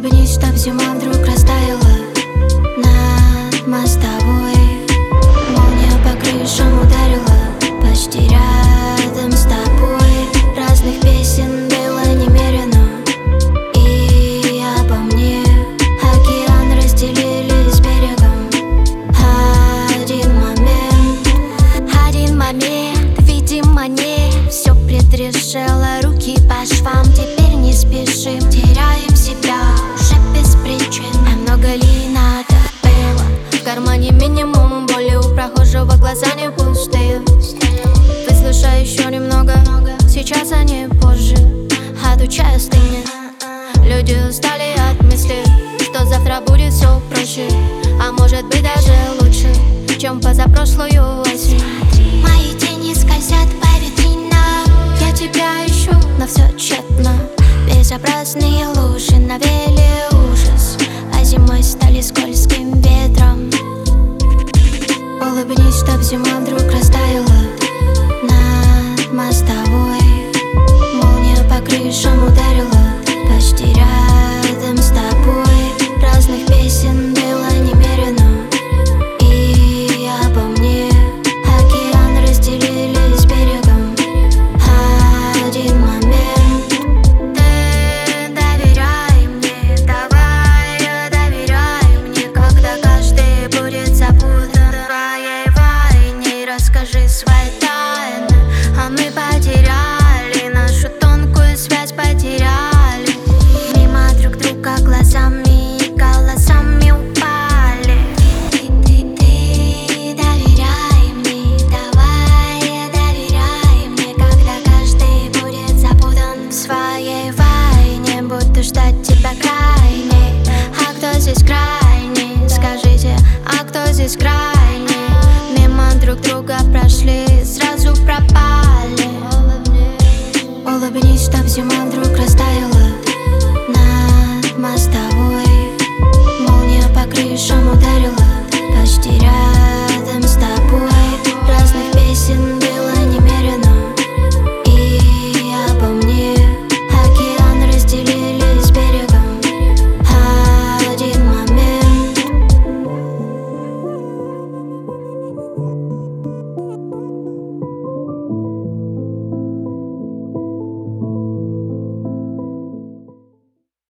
Улыбнись, чтоб зима вдруг растаяла над мостовой. Молния по крышам ударила почти рядом с тобой. Разных песен было немерено, и обо мне океан разделили с берегом. Один момент, видимо, не все предрешило, руки по швам. Теперь не спешим, теряем себя уже без причин. А много ли надо было? В кармане минимум боли, у прохожего глаза не пустые. Выслушай еще немного, сейчас, а не позже. Отучай остынет. Люди устали от мысли, что завтра будет все проще, а может быть даже лучше, чем позапрошлую осень. Мои тени скользят по витринам, я тебя ищу, но все тщетно. Безобразные лужи навели ужас, а зимой стали скользким ветром. Улыбнись, чтоб зима вдруг